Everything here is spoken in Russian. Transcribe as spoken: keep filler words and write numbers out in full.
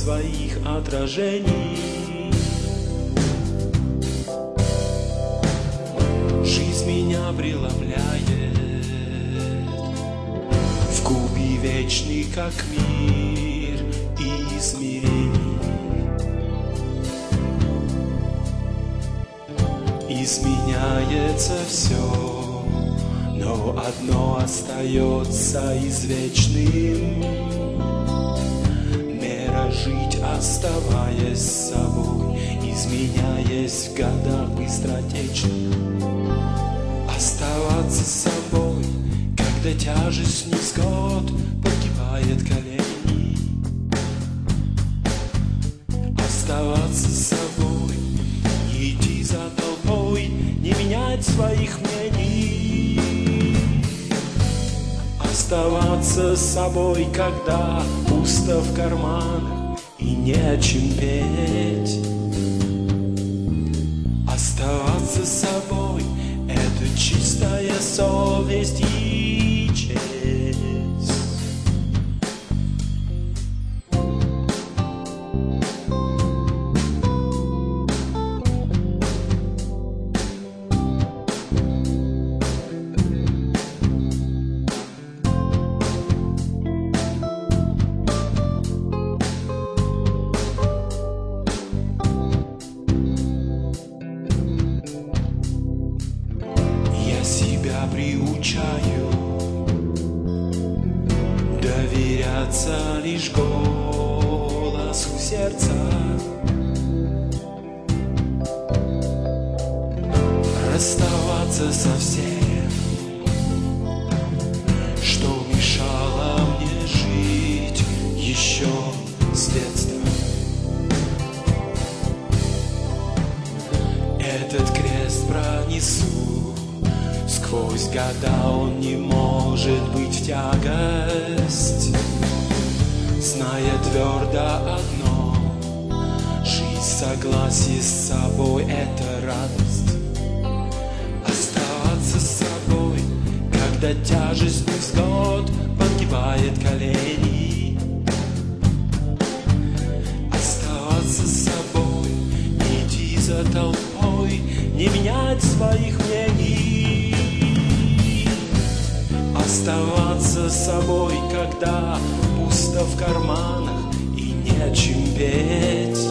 своих отражений. Жизнь меня преломляет в кубе вечный, как мир измерений. Изменяется все, но одно остается извечным: мера жить, оставаясь собой, изменяясь в годах быстротечных. Оставаться собой, когда тяжесть невзгод подгибает колени. Оставаться собой, не идти за толпой, не менять своих мнений. Оставаться собой, когда пусто в карманах и нечем петь. Оставаться собой — это чистая совесть и честь. Себя приучаю доверяться лишь голосу сердца, расставаться со всем, что мешало мне жить еще с детства. Этот крест пронесу сквозь года, он не может быть в тягость, зная твердо одно: жизнь в согласии с собой — это радость. Оставаться с собой, когда тяжесть невзгод подгибает колени. Оставаться с собой, не идти за толпой, не менять своих мнений. Оставаться собой, когда пусто в карманах и нечем петь.